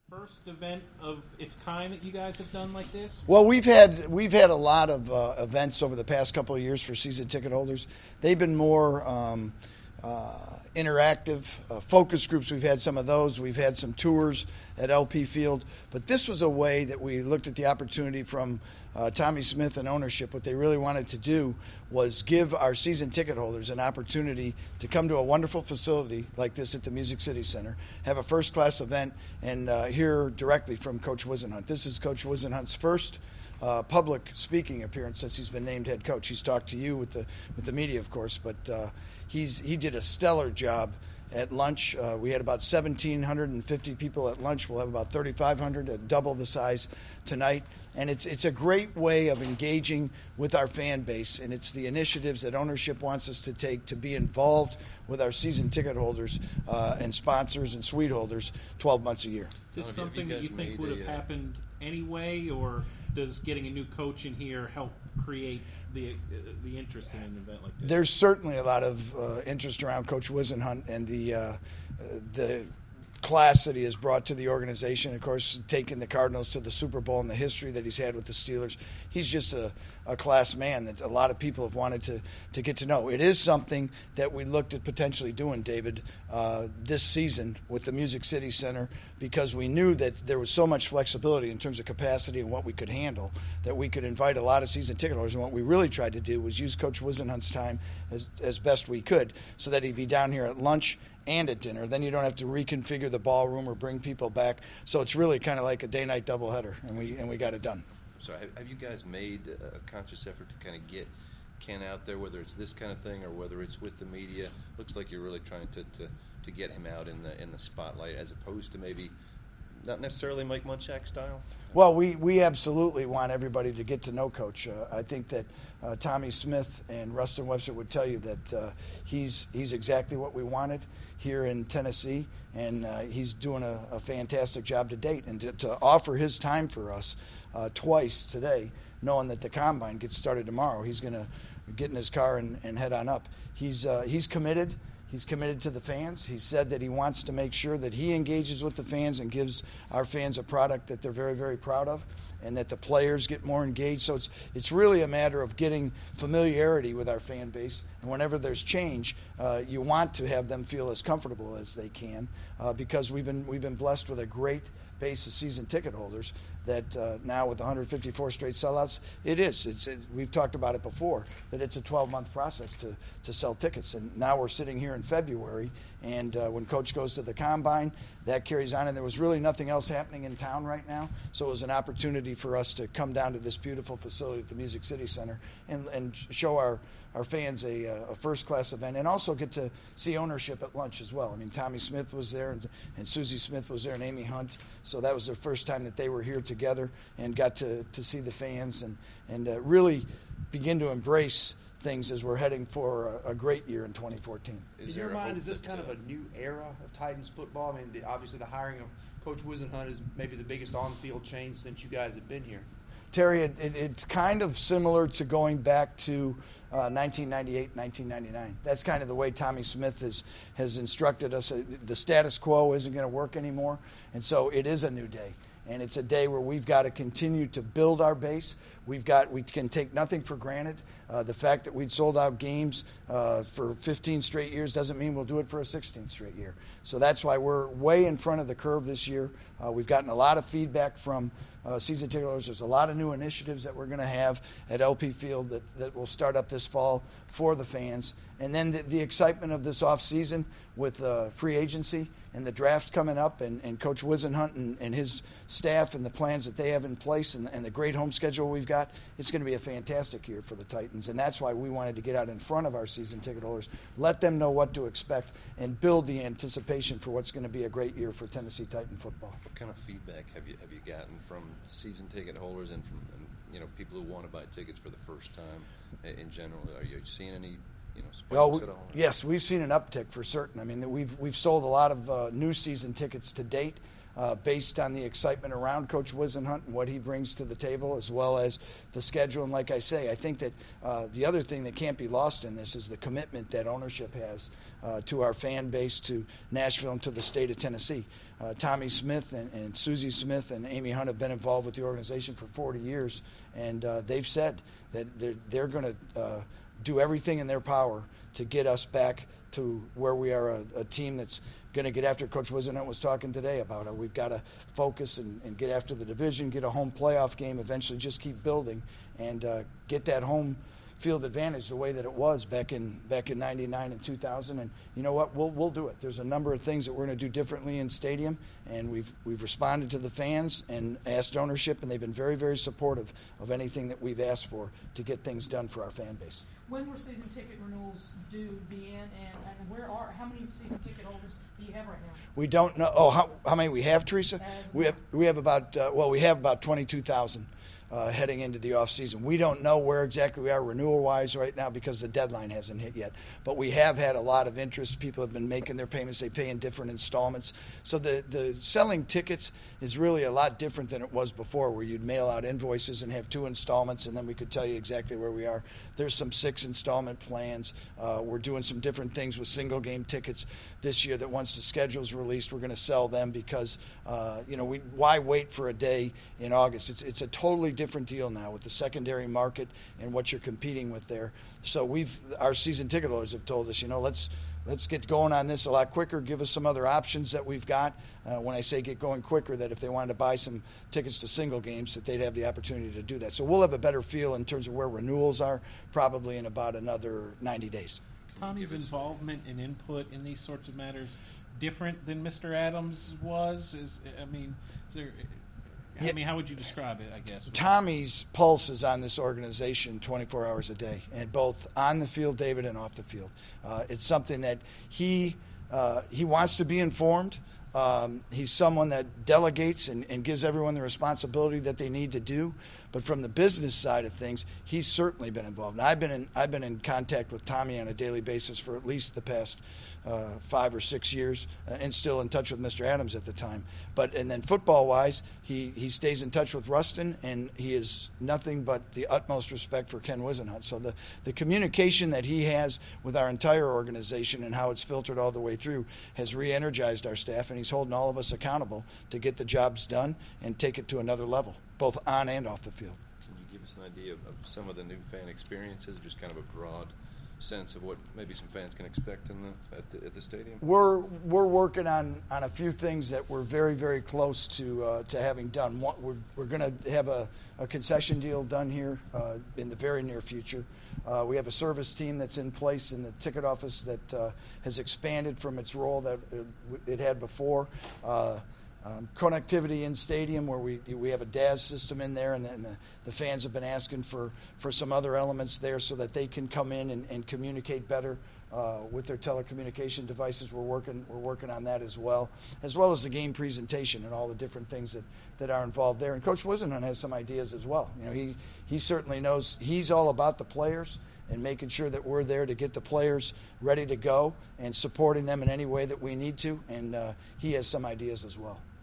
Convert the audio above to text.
first event of its kind that you guys have done like this? Well, we've had a lot of events over the past couple of years for season ticket holders. They've been more interactive focus groups. We've had some of those. We've had some tours at LP Field, but this was a way that we looked at the opportunity from Tommy Smith and ownership. What they really wanted to do was give our season ticket holders an opportunity to come to a wonderful facility like this at the Music City Center, have a first-class event, and hear directly from Coach Whisenhunt. This is Coach Whisenhunt's first public speaking appearance since he's been named head coach. He's talked to you with the media, of course, but he did a stellar job at lunch. We had about 1,750 people at lunch. We'll have about 3,500, double the size tonight. And it's a great way of engaging with our fan base, and it's the initiatives that ownership wants us to take to be involved with our season ticket holders and sponsors and suite holders 12 months a year. Is this something that you think would have happened anyway, or does getting a new coach in here help create the interest in an event like this? There's certainly a lot of interest around Coach Whisenhunt and the class that he has brought to the organization. Of course, taking the Cardinals to the Super Bowl and the history that he's had with the Steelers. He's just a class man that a lot of people have wanted to get to know. It is something that we looked at potentially doing, David, this season with the Music City Center, because we knew that there was so much flexibility in terms of capacity and what we could handle that we could invite a lot of season ticket holders. And what we really tried to do was use Coach Whisenhunt's time as best we could so that he'd be down here at lunch and at dinner. Then you don't have to reconfigure the ballroom or bring people back. So it's really kind of like a day-night doubleheader, and we got it done. So have you guys made a conscious effort to kind of get Ken out there, whether it's this kind of thing or whether it's with the media? Looks like you're really trying to get him out in the spotlight, as opposed to maybe not necessarily Mike Munchak style? Well, we absolutely want everybody to get to know Coach. I think that Tommy Smith and Rustin Webster would tell you that he's exactly what we wanted here in Tennessee, and he's doing a fantastic job to date. And to offer his time for us twice today, knowing that the Combine gets started tomorrow, he's going to get in his car and head on up. He's committed. He's committed to the fans. He said that he wants to make sure that he engages with the fans and gives our fans a product that they're very, very proud of, and that the players get more engaged. So it's really a matter of getting familiarity with our fan base. And whenever there's change, you want to have them feel as comfortable as they can, because we've been blessed with a great base of season ticket holders that now with 154 straight sellouts, we've talked about it before, that it's a 12-month process to sell tickets. And now we're sitting here in February, and when Coach goes to the Combine, that carries on. And there was really nothing else happening in town right now, so it was an opportunity for us to come down to this beautiful facility at the Music City Center and show our fans a first-class event, and also get to see ownership at lunch as well. I mean, Tommy Smith was there, and Susie Smith was there, and Amy Hunt. So that was the first time that they were here together and got to see the fans and really begin to embrace things as we're heading for a great year in 2014. In your mind, is this kind of a new era of Titans football? I mean, obviously the hiring of Coach Whisenhunt is maybe the biggest on-field change since you guys have been here. Terry, it's kind of similar to going back to 1998, 1999. That's kind of the way Tommy Smith has instructed us. The status quo isn't going to work anymore, and so it is a new day. And it's a day where we've got to continue to build our base. We can take nothing for granted. The fact that we'd sold out games for 15 straight years doesn't mean we'll do it for a 16th straight year. So that's why we're way in front of the curve this year. We've gotten a lot of feedback from season ticket holders. There's a lot of new initiatives that we're going to have at LP Field that will start up this fall for the fans. And then the excitement of this offseason with free agency and the draft coming up, and Coach Whisenhunt and his staff and the plans that they have in place, and the great home schedule we've got, it's going to be a fantastic year for the Titans. And that's why we wanted to get out in front of our season ticket holders, let them know what to expect, and build the anticipation for what's going to be a great year for Tennessee Titan football. What kind of feedback have you gotten from season ticket holders and from people who want to buy tickets for the first time in general? Are you seeing any spikes at all? Yes, we've seen an uptick for certain. I mean, we've sold a lot of new season tickets to date, based on the excitement around Coach Whisenhunt and what he brings to the table, as well as the schedule. And like I say, I think that the other thing that can't be lost in this is the commitment that ownership has to our fan base, to Nashville, and to the state of Tennessee. Tommy Smith and Susie Smith and Amy Hunt have been involved with the organization for 40 years, and they've said that they're going to do everything in their power to get us back to where we are a team that's going to get after. Coach Whisenhunt was talking today about we've got to focus and get after the division, get a home playoff game, eventually just keep building and get that home field advantage the way that it was back in 99 and 2000. And you know what, we'll do it. There's a number of things that we're going to do differently in stadium, and we've responded to the fans and asked ownership, and they've been very, very supportive of anything that we've asked for to get things done for our fan base. When will season ticket renewals due begin, and how many season ticket holders do you have right now? We don't know. How many we have, Teresa? We have about 22,000 heading into the off season. We don't know where exactly we are renewal wise right now because the deadline hasn't hit yet. But we have had a lot of interest. People have been making their payments. They pay in different installments. So the selling tickets is really a lot different than it was before, where you'd mail out invoices and have 2 installments, and then we could tell you exactly where we are. There's some 6 installment plans. We're doing some different things with single game tickets this year that once the schedule's released, we're going to sell them because, why wait for a day in August? It's a totally different deal now with the secondary market and what you're competing with there. So our season ticket holders have told us, let's get going on this a lot quicker. Give us some other options that we've got. When I say get going quicker, that if they wanted to buy some tickets to single games, that they'd have the opportunity to do that. So we'll have a better feel in terms of where renewals are probably in about another 90 days. Tommy's involvement and input in these sorts of matters different than Mr. Adams was? How would you describe it, I guess? Tommy's pulse is on this organization 24 hours a day, and both on the field, David, and off the field. It's something that he wants to be informed. He's someone that delegates and gives everyone the responsibility that they need to do. But from the business side of things, he's certainly been involved. And I've been in contact with Tommy on a daily basis for at least the past 5 or 6 years, and still in touch with Mr. Adams at the time. And then football-wise, he stays in touch with Rustin, and he has nothing but the utmost respect for Ken Whisenhunt. So the communication that he has with our entire organization and how it's filtered all the way through has re-energized our staff, and he's holding all of us accountable to get the jobs done and take it to another level, both on and off the field. Can you give us an idea of some of the new fan experiences, just kind of a broad sense of what maybe some fans can expect at the stadium? We're working on a few things that we're very, very close to having done. We're going to have a concession deal done here in the very near future. We have a service team that's in place in the ticket office that has expanded from its role that it had before. Connectivity in stadium, where we have a DAS system in there, and the fans have been asking for some other elements there so that they can come in and communicate better with their telecommunication devices. We're working on that as well as the game presentation and all the different things that are involved there. And Coach Whisenhunt has some ideas as well. He certainly knows he's all about the players and making sure that we're there to get the players ready to go and supporting them in any way that we need to. And he has some ideas as well.